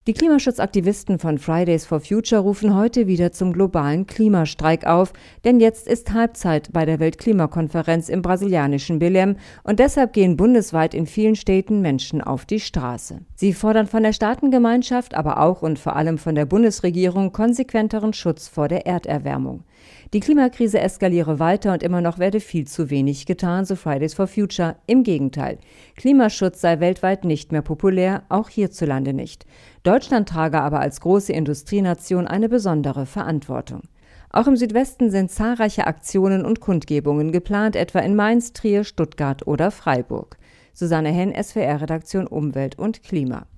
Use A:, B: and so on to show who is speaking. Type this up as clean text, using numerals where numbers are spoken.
A: Die Klimaschutzaktivisten von Fridays for Future rufen heute wieder zum globalen Klimastreik auf, denn jetzt ist Halbzeit bei der Weltklimakonferenz im brasilianischen Belém und deshalb gehen bundesweit in vielen Städten Menschen auf die Straße. Sie fordern von der Staatengemeinschaft, aber auch und vor allem von der Bundesregierung konsequenteren Schutz vor der Erderwärmung. Die Klimakrise eskaliere weiter und immer noch werde viel zu wenig getan, so Fridays for Future. Im Gegenteil, Klimaschutz sei weltweit nicht mehr populär, auch hierzulande nicht. Deutschland trage aber als große Industrienation eine besondere Verantwortung. Auch im Südwesten sind zahlreiche Aktionen und Kundgebungen geplant, etwa in Mainz, Trier, Stuttgart oder Freiburg. Susanne Henn, SWR-Redaktion Umwelt und Klima.